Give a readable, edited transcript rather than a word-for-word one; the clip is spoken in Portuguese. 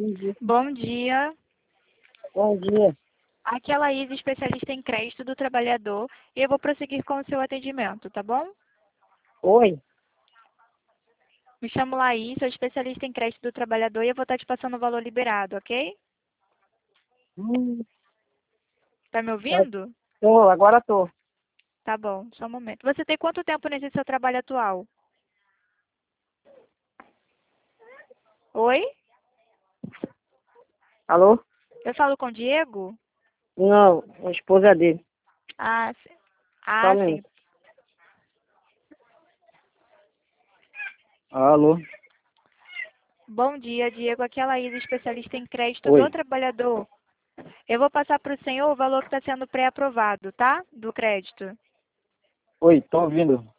Bom dia. Bom dia. Aqui é a Laís, especialista em crédito do trabalhador, e eu vou prosseguir com o seu atendimento, tá bom? Oi. Me chamo Laís, sou especialista em crédito do trabalhador e eu vou estar te passando o valor liberado, ok? Hum, Tá me ouvindo? agora tô. Tá bom, só um momento. Você tem quanto tempo nesse seu trabalho atual? Oi? Alô? Eu falo com o Diego? Não, a esposa dele. Ah, Só um sim. minuto. Alô? Bom dia, Diego. Aqui é a Laís, especialista em crédito do Oi. trabalhador. Eu vou passar para o senhor o valor que está sendo pré-aprovado, tá? Do crédito. Oi, tô ouvindo.